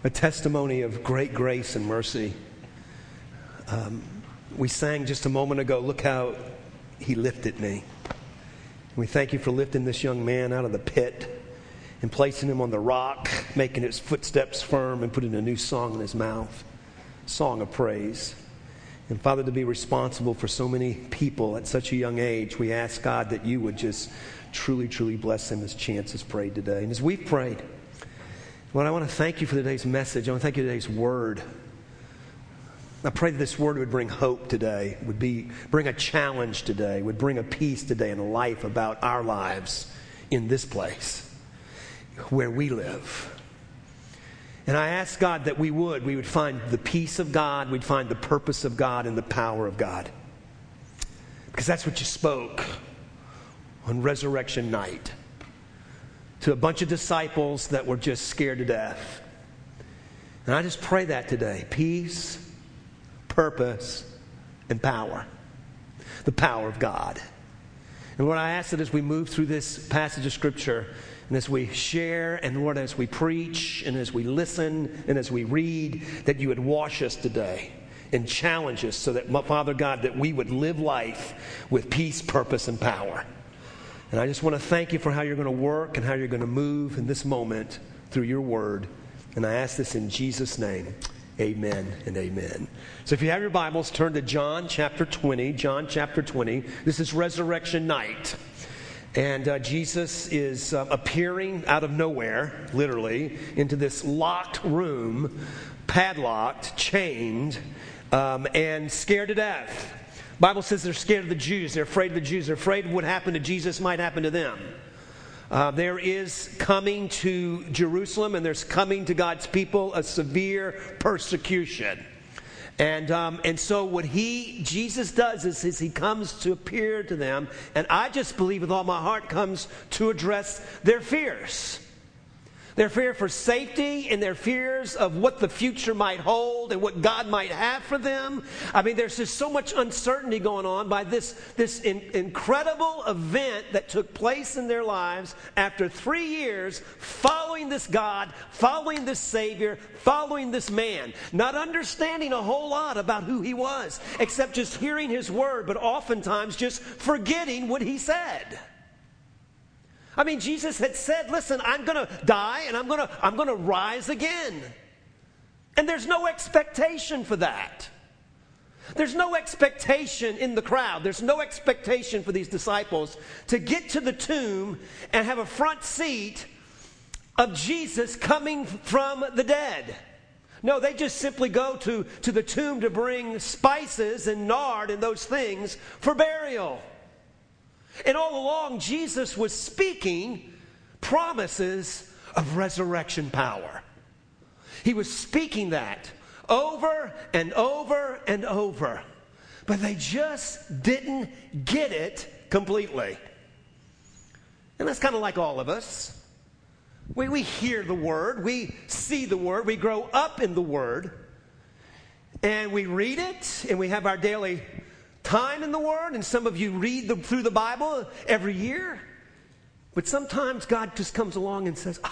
a testimony of great grace and mercy. We sang just a moment ago, look how he lifted me. We thank you for lifting this young man out of the pit and placing him on the rock, making his footsteps firm and putting a new song in his mouth, song of praise. And Father, to be responsible for so many people at such a young age, we ask God that you would just truly, truly bless him as Chance has prayed today. And as we've prayed, Lord, I want to thank you for today's message. I want to thank you for today's word. I pray that this word would bring hope today, bring a challenge today, would bring a peace today and a life about our lives in this place where we live. And I ask God that we would find the peace of God, we'd find the purpose of God and the power of God. Because that's what you spoke on resurrection night to a bunch of disciples that were just scared to death. And I just pray that today. Peace, purpose, and power. The power of God. And Lord, I ask that as we move through this passage of Scripture, and as we share, and Lord, as we preach, and as we listen, and as we read, that you would wash us today and challenge us so that, Father God, that we would live life with peace, purpose, and power. And I just want to thank you for how you're going to work and how you're going to move in this moment through your word. And I ask this in Jesus' name. Amen and amen. So if you have your Bibles, turn to John chapter 20. John chapter 20. This is resurrection night. And Jesus is appearing out of nowhere, literally, into this locked room, padlocked, chained, and scared to death. The Bible says they're scared of the Jews. They're afraid of the Jews. They're afraid what happened to Jesus might happen to them. There is coming to Jerusalem, and there's coming to God's people a severe persecution. And so what Jesus does is he comes to appear to them, and I just believe with all my heart comes to address their fears. Their fear for safety and their fears of what the future might hold and what God might have for them. I mean, there's just so much uncertainty going on by this incredible event that took place in their lives after 3 years following this God, following this Savior, following this man, not understanding a whole lot about who he was, except just hearing his word, but oftentimes just forgetting what he said. I mean, Jesus had said, listen, I'm going to die and I'm going to rise again. And there's no expectation for that. There's no expectation in the crowd. There's no expectation for these disciples to get to the tomb and have a front seat of Jesus coming from the dead. No, they just simply go to the tomb to bring spices and nard and those things for burial. And all along, Jesus was speaking promises of resurrection power. He was speaking that over and over and over. But they just didn't get it completely. And that's kind of like all of us. We hear the Word. We see the Word. We grow up in the Word. And we read it. And we have our daily time in the Word, and some of you read through the Bible every year. But sometimes God just comes along and says,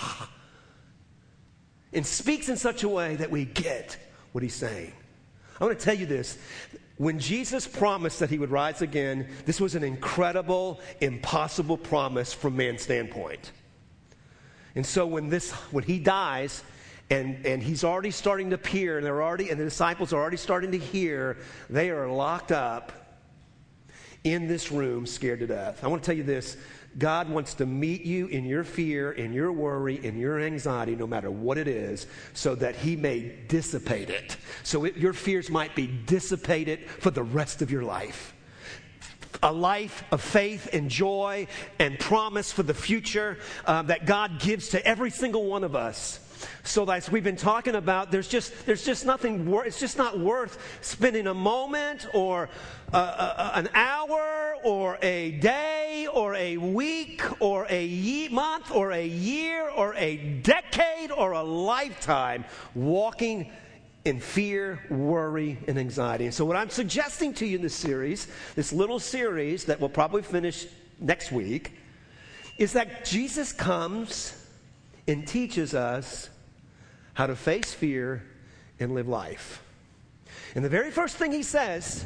and speaks in such a way that we get what he's saying. I want to tell you this. When Jesus promised that he would rise again, this was an incredible, impossible promise from man's standpoint. And so when he dies, and he's already starting to appear, and the disciples are already starting to hear, they are locked up in this room, scared to death. I want to tell you this. God wants to meet you in your fear, in your worry, in your anxiety, no matter what it is, so that he may dissipate it. So your fears might be dissipated for the rest of your life. A life of faith and joy and promise for the future that God gives to every single one of us. So as we've been talking about, there's just nothing. It's just not worth spending a moment or an hour or a day or a week or a month or a year or a decade or a lifetime walking in fear, worry, and anxiety. And so what I'm suggesting to you in this series, this little series that we'll probably finish next week, is that Jesus comes and teaches us how to face fear and live life. And the very first thing he says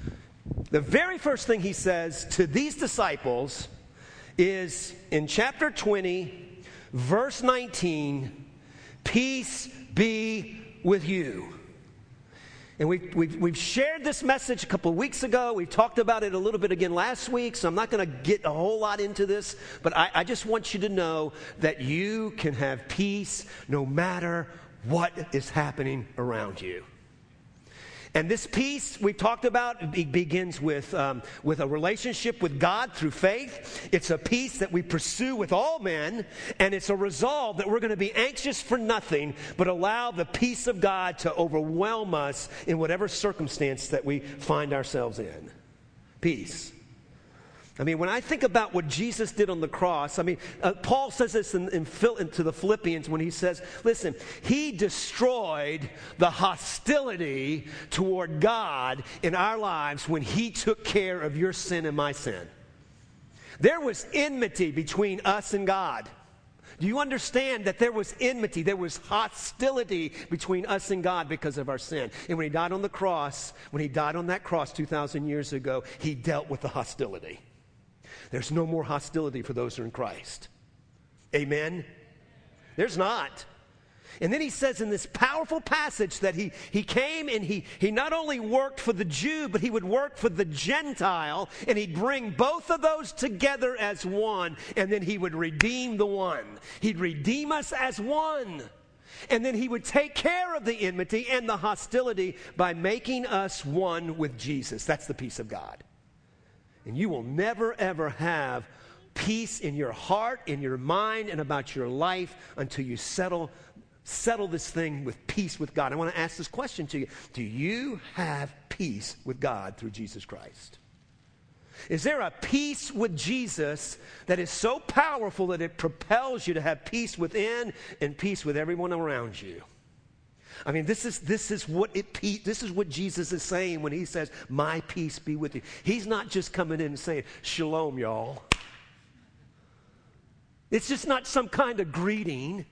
to these disciples is in chapter 20, verse 19, peace be with you. And we've shared this message a couple of weeks ago. We talked about it a little bit again last week, so I'm not going to get a whole lot into this. But I just want you to know that you can have peace no matter what is happening around you. And this peace we talked about begins with a relationship with God through faith. It's a peace that we pursue with all men, and it's a resolve that we're going to be anxious for nothing, but allow the peace of God to overwhelm us in whatever circumstance that we find ourselves in. Peace. I mean, when I think about what Jesus did on the cross, Paul says this into the Philippians when he says, listen, he destroyed the hostility toward God in our lives when he took care of your sin and my sin. There was enmity between us and God. Do you understand that there was enmity, there was hostility between us and God because of our sin? And when he died on the cross, when he died on that cross 2,000 years ago, he dealt with the hostility. There's no more hostility for those who are in Christ. Amen? There's not. And then he says in this powerful passage that he came and he not only worked for the Jew, but he would work for the Gentile, and he'd bring both of those together as one, and then he would redeem the one. He'd redeem us as one. And then he would take care of the enmity and the hostility by making us one with Jesus. That's the peace of God. And you will never, ever have peace in your heart, in your mind, and about your life until you settle this thing with peace with God. I want to ask this question to you. Do you have peace with God through Jesus Christ? Is there a peace with Jesus that is so powerful that it propels you to have peace within and peace with everyone around you? I mean, this is what Jesus is saying when he says, my peace be with you. He's not just coming in and saying, shalom, y'all. It's just not some kind of greeting.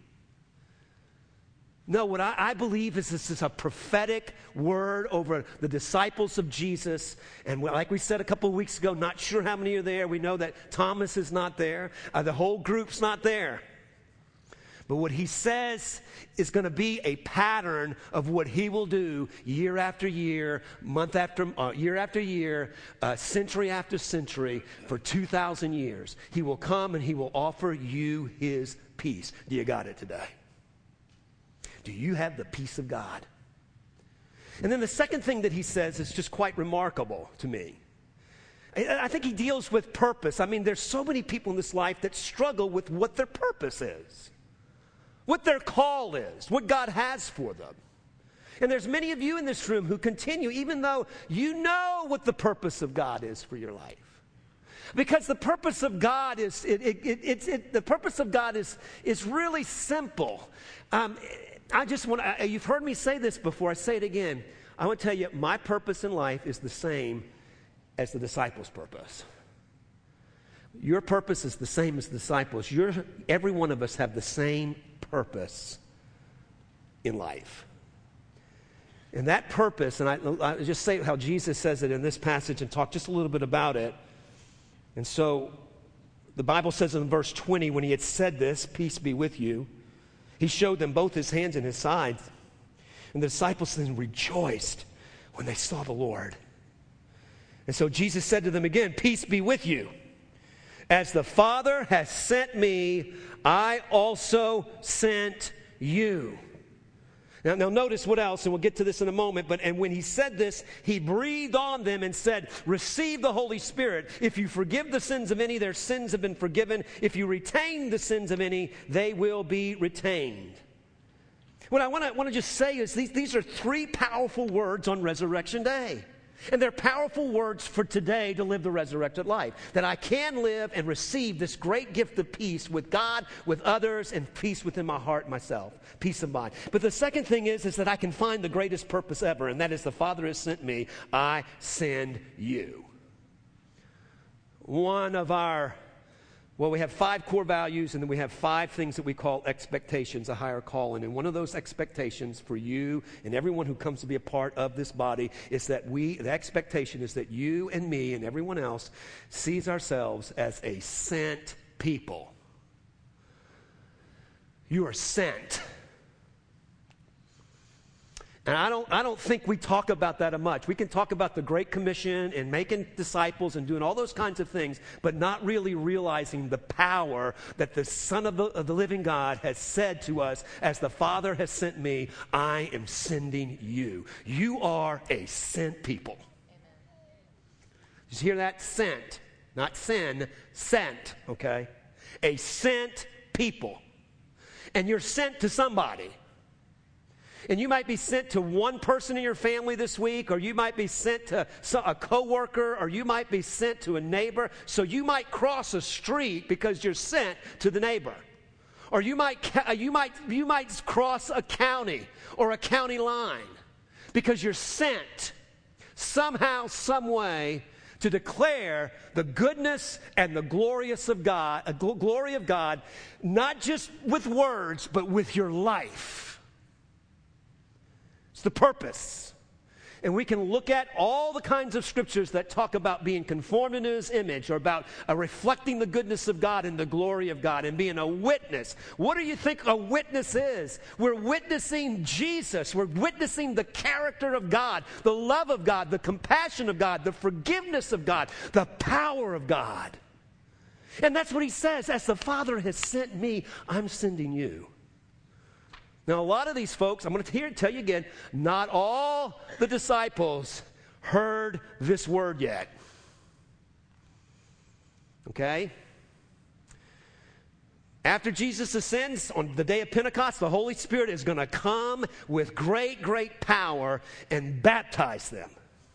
No, what I believe is this is a prophetic word over the disciples of Jesus. And like we said a couple of weeks ago, not sure how many are there. We know that Thomas is not there. The whole group's not there. But what he says is going to be a pattern of what he will do year after year, month after year after year, century after century for 2,000 years. He will come and he will offer you his peace. Do you got it today? Do you have the peace of God? And then the second thing that he says is just quite remarkable to me. I think he deals with purpose. I mean, there's so many people in this life that struggle with what their purpose is, what their call is, what God has for them. And there's many of you in this room who continue, even though you know what the purpose of God is for your life. Because the purpose of God is really simple. You've heard me say this before. I say it again. I want to tell you, my purpose in life is the same as the disciples' purpose. Your purpose is the same as the disciples. Every one of us have the same purpose in life. And that purpose, and I just say how Jesus says it in this passage and talk just a little bit about it. And so the Bible says in verse 20, when he had said this, peace be with you, he showed them both his hands and his sides. And the disciples then rejoiced when they saw the Lord. And so Jesus said to them again, peace be with you. As the Father has sent me, I also sent you. Now notice what else, and we'll get to this in a moment, and when he said this, he breathed on them and said, receive the Holy Spirit. If you forgive the sins of any, their sins have been forgiven. If you retain the sins of any, they will be retained. What I want to just say is these are three powerful words on Resurrection Day. And they're powerful words for today to live the resurrected life. That I can live and receive this great gift of peace with God, with others, and peace within my heart and myself. Peace of mind. But the second thing is that I can find the greatest purpose ever, and that is the Father has sent me, I send you. One of our Well, we have 5 core values, and then we have 5 things that we call expectations, a higher calling. And one of those expectations for you and everyone who comes to be a part of this body is that the expectation is that you and me and everyone else sees ourselves as a sent people. You are sent. And I don't think we talk about that much. We can talk about the Great Commission and making disciples and doing all those kinds of things, but not really realizing the power that the Son of the living God has said to us, as the Father has sent me, I am sending you. You are a sent people. Amen. Did you hear that? Sent. Not sin, sent, okay? A sent people. And you're sent to somebody. And you might be sent to one person in your family this week, or you might be sent to a coworker, or you might be sent to a neighbor. So you might cross a street because you're sent to the neighbor. Or you might cross a county or a county line because you're sent somehow, some way, to declare the goodness and the glory of God, not just with words, but with your life. It's the purpose. And we can look at all the kinds of scriptures that talk about being conformed into His image, or about reflecting the goodness of God and the glory of God and being a witness. What do you think a witness is? We're witnessing Jesus. We're witnessing the character of God, the love of God, the compassion of God, the forgiveness of God, the power of God. And that's what He says. As the Father has sent me, I'm sending you. Now, a lot of these folks, I'm going to tell you again, not all the disciples heard this word yet. Okay? After Jesus ascends on the day of Pentecost, the Holy Spirit is going to come with great, great power and baptize them.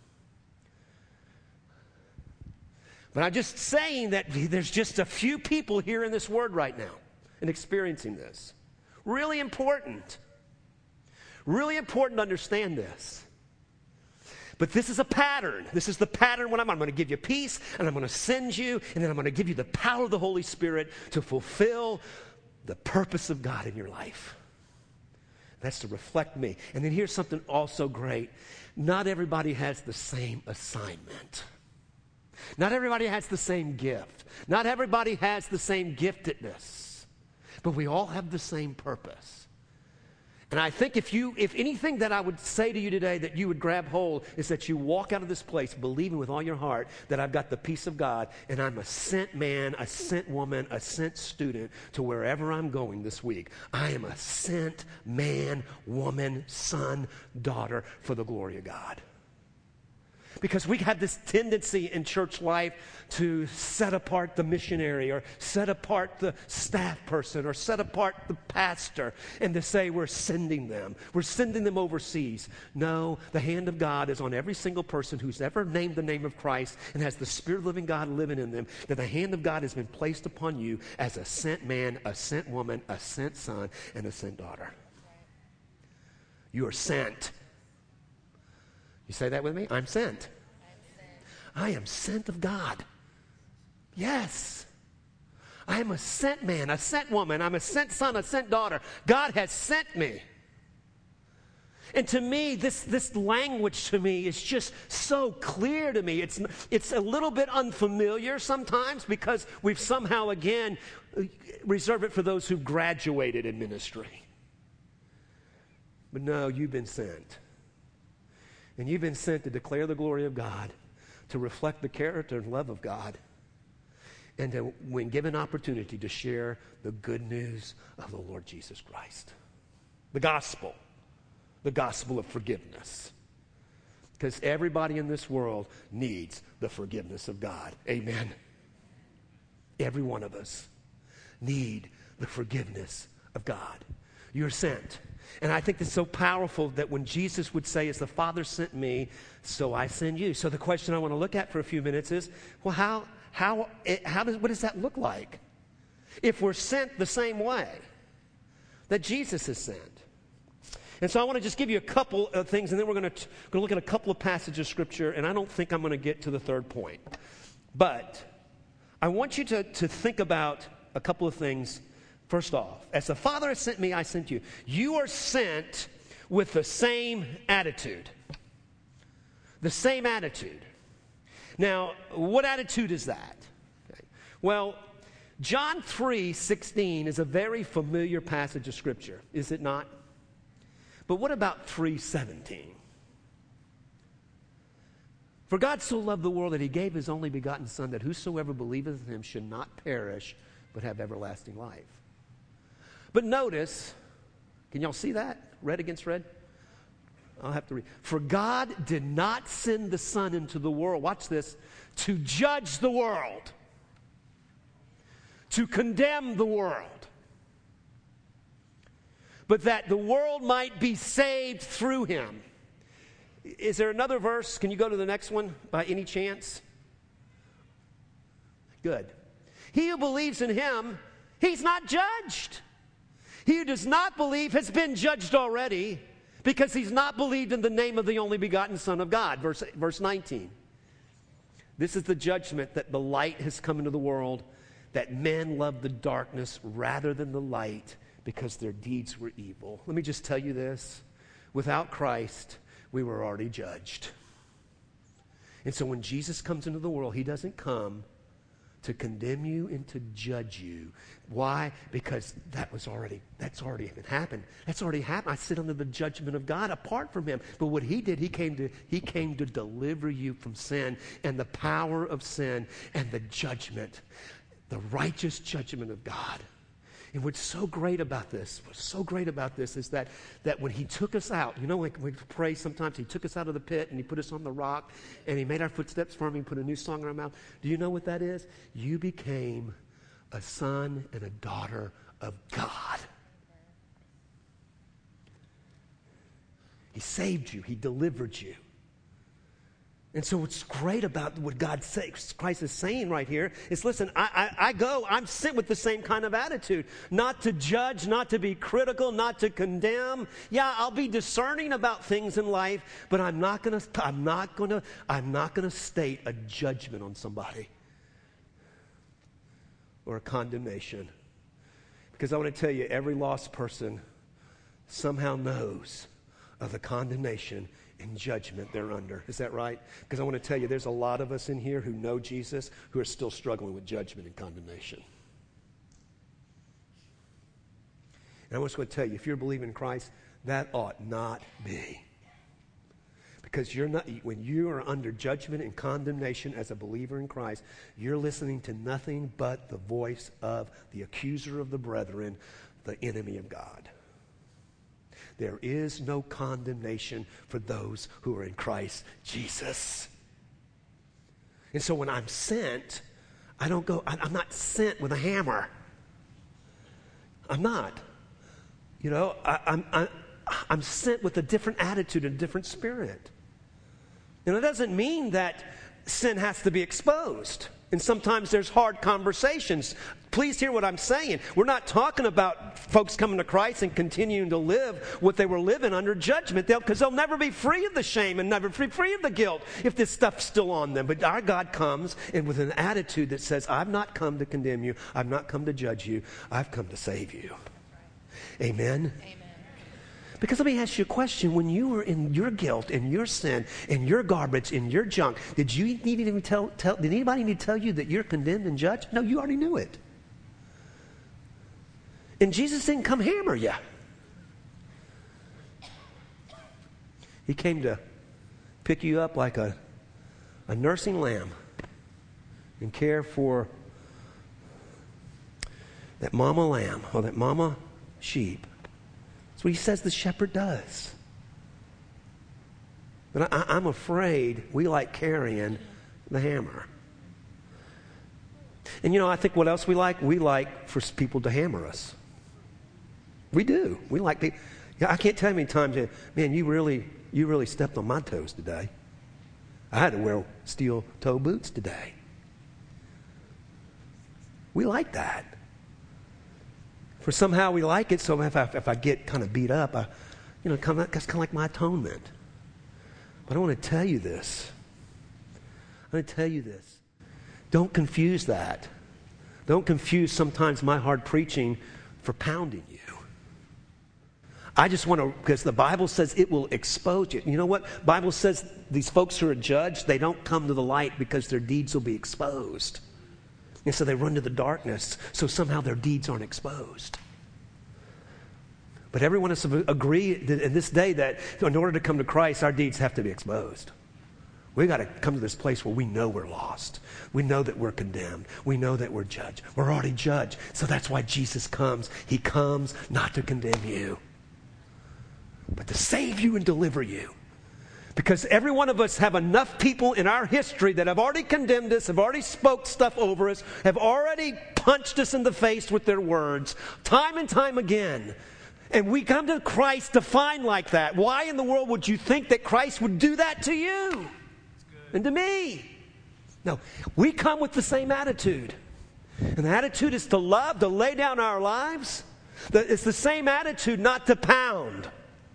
But I'm just saying that there's just a few people hearing this word right now and experiencing this. Really important. Really important to understand this. But this is a pattern. This is the pattern when I'm going to give you peace, and I'm going to send you, and then I'm going to give you the power of the Holy Spirit to fulfill the purpose of God in your life. That's to reflect me. And then here's something also great. Not everybody has the same assignment. Not everybody has the same gift. Not everybody has the same giftedness. But we all have the same purpose. And I think if anything that I would say to you today that you would grab hold is that you walk out of this place believing with all your heart that I've got the peace of God, and I'm a sent man, a sent woman, a sent student to wherever I'm going this week. I am a sent man, woman, son, daughter for the glory of God. Because we have this tendency in church life to set apart the missionary, or set apart the staff person, or set apart the pastor, and to say we're sending them. We're sending them overseas. No, the hand of God is on every single person who's ever named the name of Christ and has the Spirit of the living God living in them, that the hand of God has been placed upon you as a sent man, a sent woman, a sent son, and a sent daughter. You are sent. You say that with me? I'm sent. I am sent of God. Yes. I am a sent man, a sent woman. I'm a sent son, a sent daughter. God has sent me. And to me, this language to me is just so clear to me. It's a little bit unfamiliar sometimes because we've somehow, again, reserved it for those who've graduated in ministry. But no, you've been sent. And you've been sent to declare the glory of God, to reflect the character and love of God, and to, when given opportunity, to share the good news of the Lord Jesus Christ. The gospel of forgiveness. Because everybody in this world needs the forgiveness of God. Amen. Every one of us need the forgiveness of God. You're sent. And I think it's so powerful that when Jesus would say, as the Father sent me, so I send you. So the question I want to look at for a few minutes is, well, what does that look like? If we're sent the same way that Jesus is sent. And so I want to just give you a couple of things, and then we're going to look at a couple of passages of Scripture, and I don't think I'm going to get to the third point. But I want you to think about a couple of things. First off, as the Father has sent me, I sent you. You are sent with the same attitude. The same attitude. Now, what attitude is that? Okay. Well, John 3:16 is a very familiar passage of Scripture, is it not? But what about 3:17? For God so loved the world that he gave his only begotten Son, that whosoever believeth in him should not perish, but have everlasting life. But notice, can y'all see that? Red against red? I'll have to read. For God did not send the Son into the world, watch this, to judge the world, to condemn the world, but that the world might be saved through him. Is there another verse? Can you go to the next one by any chance? Good. He who believes in him, he's not judged. He who does not believe has been judged already, because he's not believed in the name of the only begotten Son of God. Verse 19. This is the judgment, that the light has come into the world, that men love the darkness rather than the light, because their deeds were evil. Let me just tell you this. Without Christ, we were already judged. And so when Jesus comes into the world, he doesn't come to condemn you and to judge you. Why? Because that's already happened. That's already happened. I sit under the judgment of God apart from him. But what he did, he came to deliver you from sin and the power of sin and the judgment, the righteous judgment of God. And what's so great about this is that when he took us out, you know, like we pray sometimes, he took us out of the pit and he put us on the rock and he made our footsteps firm, he put a new song in our mouth. Do you know what that is? You became a son and a daughter of God. He saved you. He delivered you. And so what's great about what Christ is saying right here is, listen, I'm sent with the same kind of attitude. Not to judge, not to be critical, not to condemn. Yeah, I'll be discerning about things in life, but I'm not gonna state a judgment on somebody or a condemnation. Because I want to tell you, every lost person somehow knows of the condemnation and judgment they're under. Is that right? Because I want to tell you, there's a lot of us in here who know Jesus who are still struggling with judgment and condemnation. And I just want to tell you, if you're believing in Christ, that ought not be. Because when you are under judgment and condemnation as a believer in Christ, you're listening to nothing but the voice of the accuser of the brethren, the enemy of God. There is no condemnation for those who are in Christ Jesus. And so when I'm sent, I'm not sent with a hammer. I'm not. You know, I'm sent with a different attitude and a different spirit. And it doesn't mean that sin has to be exposed. And sometimes there's hard conversations. Please hear what I'm saying. We're not talking about folks coming to Christ and continuing to live what they were living under judgment. Because they'll never be free of the shame and never be free of the guilt if this stuff's still on them. But our God comes and with an attitude that says, I've not come to condemn you. I've not come to judge you. I've come to save you. Amen? Amen. Because let me ask you a question. When you were in your guilt and your sin and your garbage and your junk, did anybody need to tell you that you're condemned and judged? No, you already knew it. And Jesus didn't come hammer you. He came to pick you up like a nursing lamb and care for that mama lamb or that mama sheep. That's what he says the shepherd does. But I'm afraid we like carrying the hammer. And you know, I think what else we like? We like for people to hammer us. We do. We like people. Yeah, I can't tell you how many times, man, you really stepped on my toes today. I had to wear steel toe boots today. We like that. For somehow we like it, so if I get kind of beat up, that's kind of like my atonement. But I want to tell you this. Don't confuse that. Don't confuse sometimes my hard preaching for pounding you. I just want to, because the Bible says it will expose you. You know what? The Bible says these folks who are judged, they don't come to the light because their deeds will be exposed. And so they run to the darkness, so somehow their deeds aren't exposed. But every one of us agree in this day that in order to come to Christ, our deeds have to be exposed. We've got to come to this place where we know we're lost. We know that we're condemned. We know that we're judged. We're already judged. So that's why Jesus comes. He comes not to condemn you, but to save you and deliver you. Because every one of us have enough people in our history that have already condemned us, have already spoke stuff over us, have already punched us in the face with their words, time and time again. And we come to Christ defined like that. Why in the world would you think that Christ would do that to you and to me? No, we come with the same attitude. And the attitude is to love, to lay down our lives. It's the same attitude, not to pound.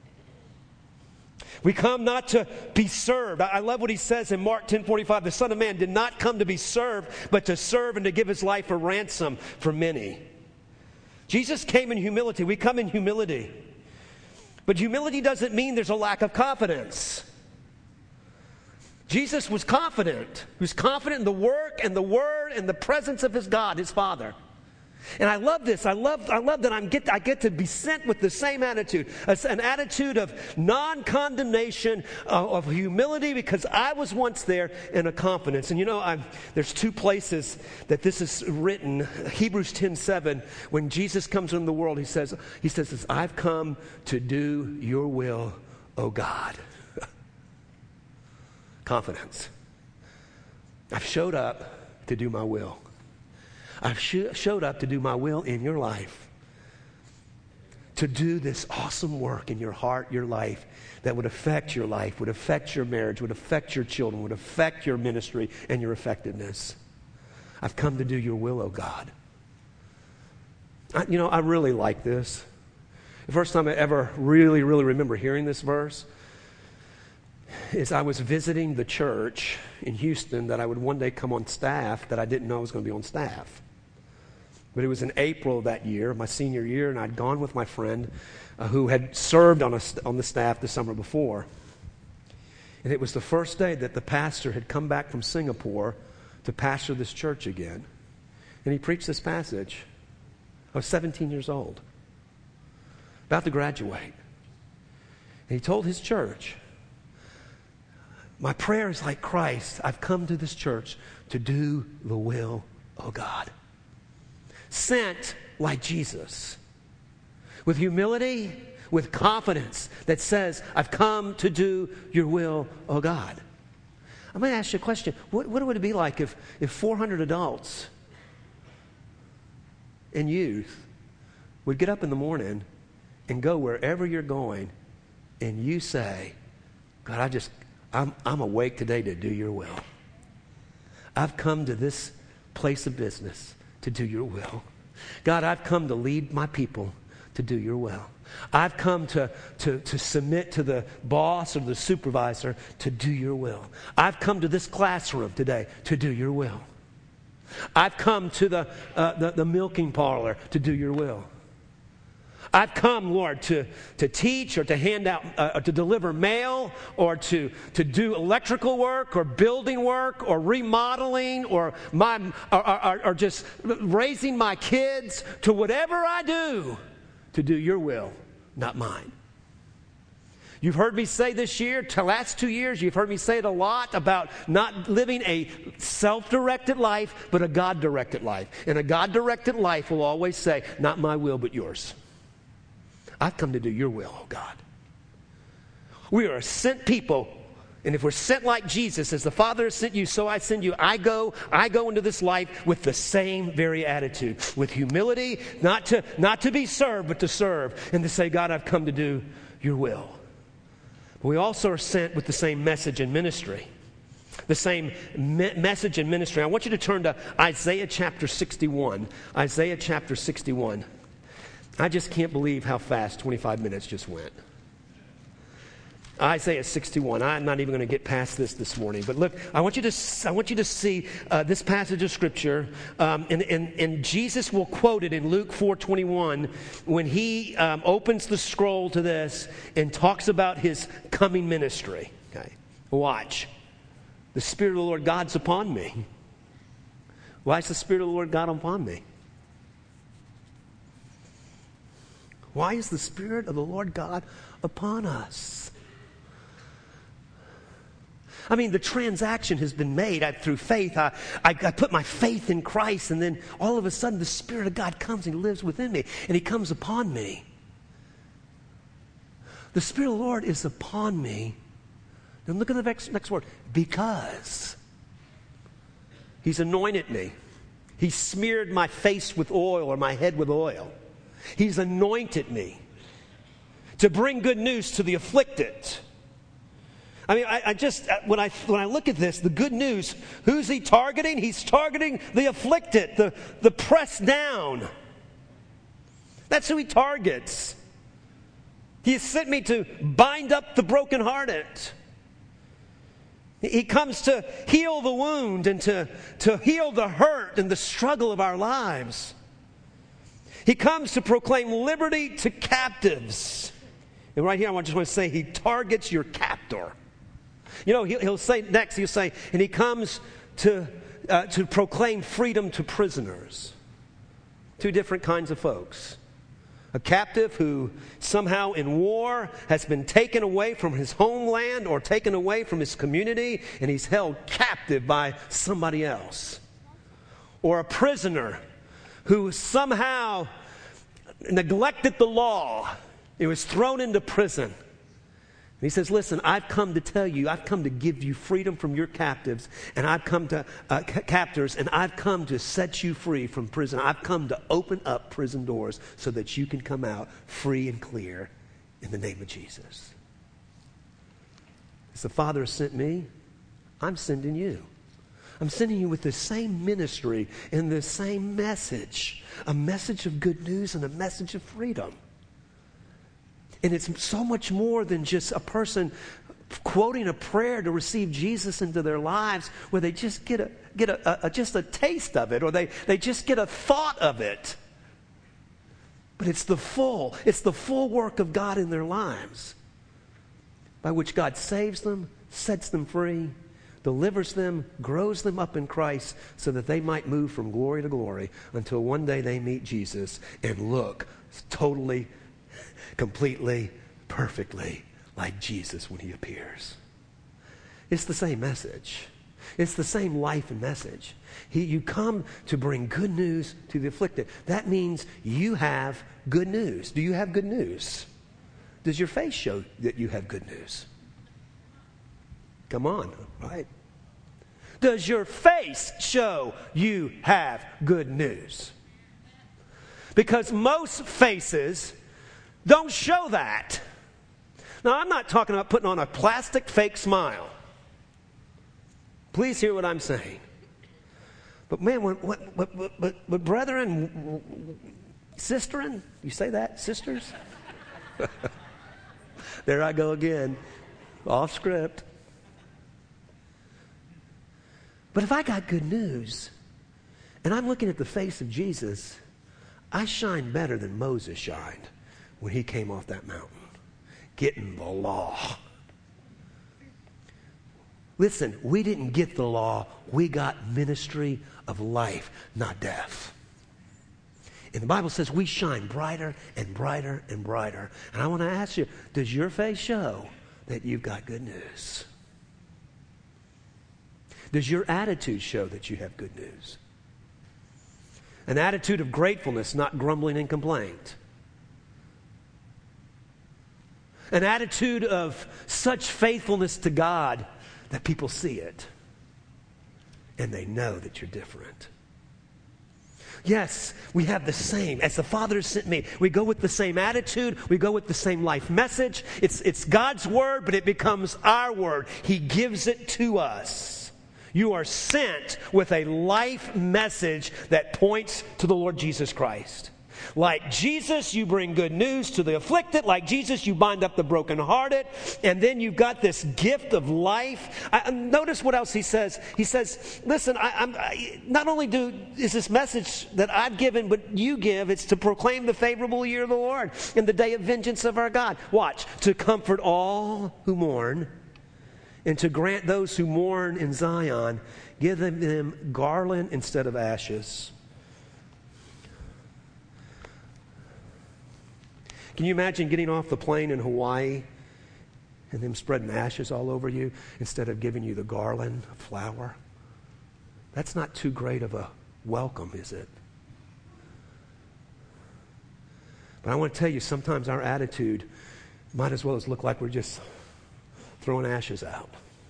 We come not to be served. I love what he says in Mark 10:45. The Son of Man did not come to be served, but to serve and to give his life a ransom for many. Jesus came in humility. We come in humility. But humility doesn't mean there's a lack of confidence. Jesus was confident. He was confident in the work and the word and the presence of his God, his Father. And I love this. I love that I get to be sent with the same attitude. An attitude of non-condemnation, of humility, because I was once there, and a confidence. And you know, there's two places that this is written. Hebrews 10:7, when Jesus comes into the world, he says, I've come to do your will, O God. Confidence. I've showed up to do my will. I've showed up to do my will in your life. To do this awesome work in your heart, your life, that would affect your life, would affect your marriage, would affect your children, would affect your ministry and your effectiveness. I've come to do your will, oh God. I really like this. The first time I ever really, really remember hearing this verse is I was visiting the church in Houston that I would one day come on staff that I didn't know I was going to be on staff. But it was in April of that year, my senior year, and I'd gone with my friend who had served on the staff the summer before. And it was the first day that the pastor had come back from Singapore to pastor this church again. And he preached this passage. I was 17 years old, about to graduate. And he told his church, my prayer is like Christ. I've come to this church to do the will of God. Sent like Jesus. With humility, with confidence that says, I've come to do your will, oh God. I'm going to ask you a question. What would it be like if 400 adults and youth would get up in the morning and go wherever you're going and you say, God, I'm awake today to do your will. I've come to this place of business to do your will. God, I've come to lead my people to do your will. I've come to submit to the boss or the supervisor to do your will. I've come to this classroom today to do your will. I've come to the milking parlor to do your will. I've come, Lord, to teach or to hand out, to deliver mail or to do electrical work or building work or remodeling or just raising my kids, to whatever I do, to do your will, not mine. You've heard me say this year, the last 2 years, you've heard me say it a lot about not living a self-directed life, but a God-directed life. And a God-directed life will always say, not my will, but yours. I've come to do your will, oh God. We are a sent people. And if we're sent like Jesus, as the Father has sent you, so I send you. I go into this life with the same very attitude. With humility, not to be served, but to serve. And to say, God, I've come to do your will. But we also are sent with the same message and ministry. The same message and ministry. I want you to turn to Isaiah chapter 61. Isaiah chapter 61. I just can't believe how fast 25 minutes just went. Isaiah 61. I'm not even going to get past this morning. But look, I want you to see this passage of Scripture. And Jesus will quote it in Luke 4:21 when he opens the scroll to this and talks about his coming ministry. Okay, watch. The Spirit of the Lord God's upon me. Why is the Spirit of the Lord God upon me? Why is the Spirit of the Lord God upon us? I mean, the transaction has been made through faith. I put my faith in Christ, and then all of a sudden the Spirit of God comes and lives within me, and He comes upon me. The Spirit of the Lord is upon me. Now look at the next word. Because He's anointed me. He smeared my face with oil or my head with oil. He's anointed me to bring good news to the afflicted. I mean, when I look at this, the good news, who's He targeting? He's targeting the afflicted, the pressed down. That's who He targets. He has sent me to bind up the brokenhearted. He comes to heal the wound and to heal the hurt and the struggle of our lives. He comes to proclaim liberty to captives. And right here I just want to say He targets your captor. You know, he'll say next, and He comes to proclaim freedom to prisoners. Two different kinds of folks. A captive who somehow in war has been taken away from his homeland or taken away from his community, and he's held captive by somebody else. Or a prisoner who somehow neglected the law. He was thrown into prison. And he says, listen, I've come to tell you, I've come to give you freedom from your captives, and I've come to captors, and I've come to set you free from prison. I've come to open up prison doors so that you can come out free and clear in the name of Jesus. As the Father has sent me, I'm sending you. I'm sending you with the same ministry and the same message, a message of good news and a message of freedom. And it's so much more than just a person quoting a prayer to receive Jesus into their lives where they just get a taste of it, or they just get a thought of it. But it's the full work of God in their lives, by which God saves them, sets them free, delivers them, grows them up in Christ so that they might move from glory to glory until one day they meet Jesus and look totally, completely, perfectly like Jesus when He appears. It's the same message. It's the same life and message. You come to bring good news to the afflicted. That means you have good news. Do you have good news? Does your face show that you have good news? Come on, right? Does your face show you have good news? Because most faces don't show that. Now, I'm not talking about putting on a plastic fake smile. Please hear what I'm saying. But man, what brethren, sisterin, you say that, sisters? There I go again, off script. But if I got good news, and I'm looking at the face of Jesus, I shine better than Moses shined when he came off that mountain, getting the law. Listen, we didn't get the law. We got ministry of life, not death. And the Bible says we shine brighter and brighter and brighter. And I want to ask you, does your face show that you've got good news? Does your attitude show that you have good news? An attitude of gratefulness, not grumbling and complaint. An attitude of such faithfulness to God that people see it and they know that you're different. Yes, we have the same. As the Father has sent me, we go with the same attitude. We go with the same life message. It's God's word, but it becomes our word. He gives it to us. You are sent with a life message that points to the Lord Jesus Christ. Like Jesus, you bring good news to the afflicted. Like Jesus, you bind up the brokenhearted. And then you've got this gift of life. Notice what else he says. He says, listen, not only is this message that I've given, but you give, it's to proclaim the favorable year of the Lord and the day of vengeance of our God. Watch. To comfort all who mourn and to grant those who mourn in Zion, give them garland instead of ashes. Can you imagine getting off the plane in Hawaii and them spreading ashes all over you instead of giving you the garland of flower? That's not too great of a welcome, is it? But I want to tell you, sometimes our attitude might as well as look like we're just throwing ashes out.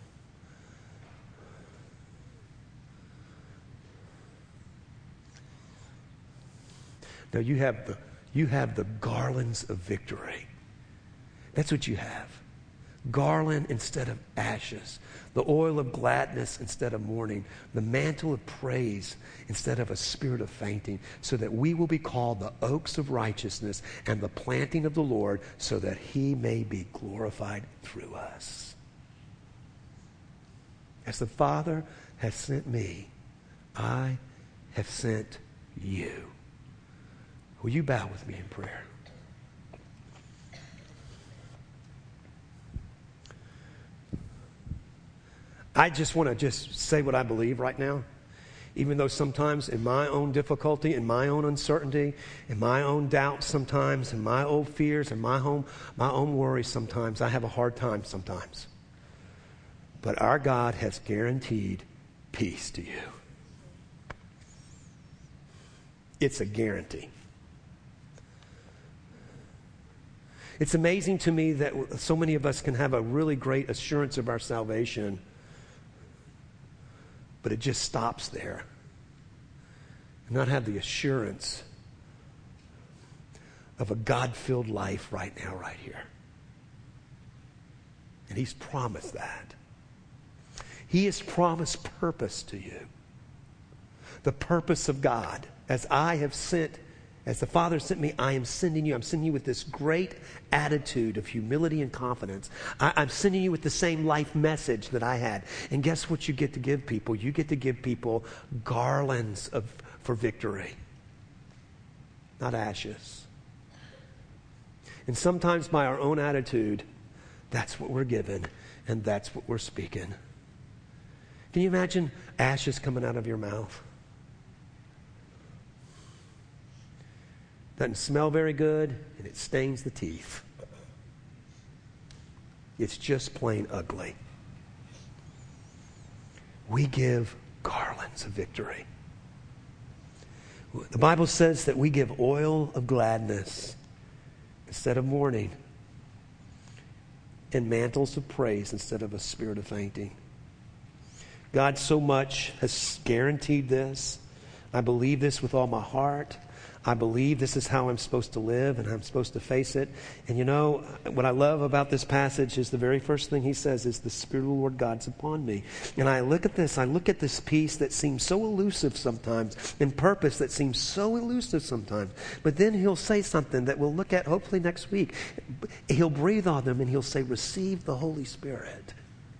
Now you have the garlands of victory. That's what you have. Garland instead of ashes. The oil of gladness instead of mourning. The mantle of praise instead of a spirit of fainting. So that we will be called the oaks of righteousness and the planting of the Lord, so that he may be glorified through us. As the Father has sent me, I have sent you. Will you bow with me in prayer? I just want to say what I believe right now. Even though sometimes in my own difficulty, in my own uncertainty, in my own doubts sometimes, in my own fears, in my own worries sometimes, I have a hard time sometimes. But our God has guaranteed peace to you. It's a guarantee. It's amazing to me that so many of us can have a really great assurance of our salvation, but it just stops there. And not have the assurance of a God-filled life right now, right here. And he's promised that. He has promised purpose to you. The purpose of God. As the Father sent me, I am sending you. I'm sending you with this great attitude of humility and confidence. I'm sending you with the same life message that I had. And guess what you get to give people? You get to give people garlands for victory, not ashes. And sometimes by our own attitude, that's what we're given, and that's what we're speaking. Can you imagine ashes coming out of your mouth? Doesn't smell very good, and it stains the teeth. It's just plain ugly. We give garlands of victory. The Bible says that we give oil of gladness instead of mourning, and mantles of praise instead of a spirit of fainting. God so much has guaranteed this. I believe this with all my heart. I believe this is how I'm supposed to live, and I'm supposed to face it. And you know, what I love about this passage is the very first thing he says is, the Spirit of the Lord God's upon me. And I look at this peace that seems so elusive sometimes, and purpose that seems so elusive sometimes. But then he'll say something that we'll look at hopefully next week. He'll breathe on them and he'll say, receive the Holy Spirit.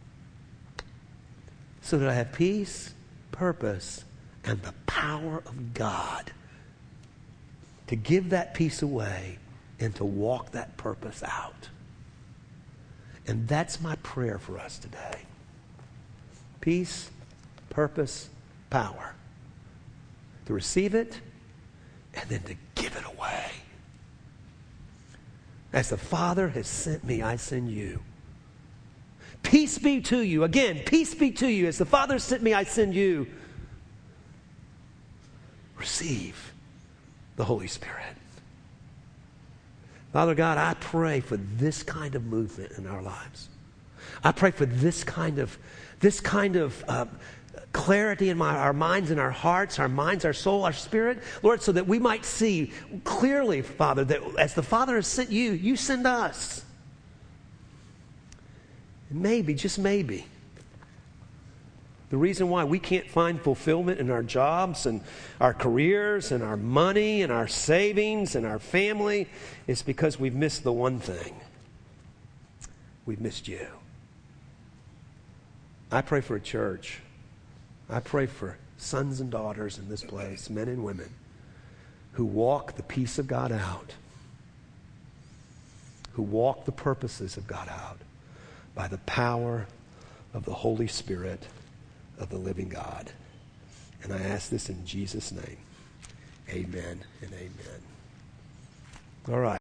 So that I have peace, purpose, and the power of God to give that peace away and to walk that purpose out. And that's my prayer for us today. Peace, purpose, power. To receive it and then to give it away. As the Father has sent me, I send you. Peace be to you. Again, peace be to you. As the Father sent me, I send you. Receive the Holy Spirit. Father God, I pray for this kind of movement in our lives. I pray for this kind of clarity in our minds and our hearts, our minds, our soul, our spirit, Lord, so that we might see clearly, Father, that as the Father has sent you, you send us. And maybe, just maybe, The reason why we can't find fulfillment in our jobs and our careers and our money and our savings and our family is because we've missed the one thing. We've missed you. I pray for a church. I pray for sons and daughters in this place, men and women, who walk the peace of God out, who walk the purposes of God out by the power of the Holy Spirit of the living God. And I ask this in Jesus' name. Amen and amen. All right.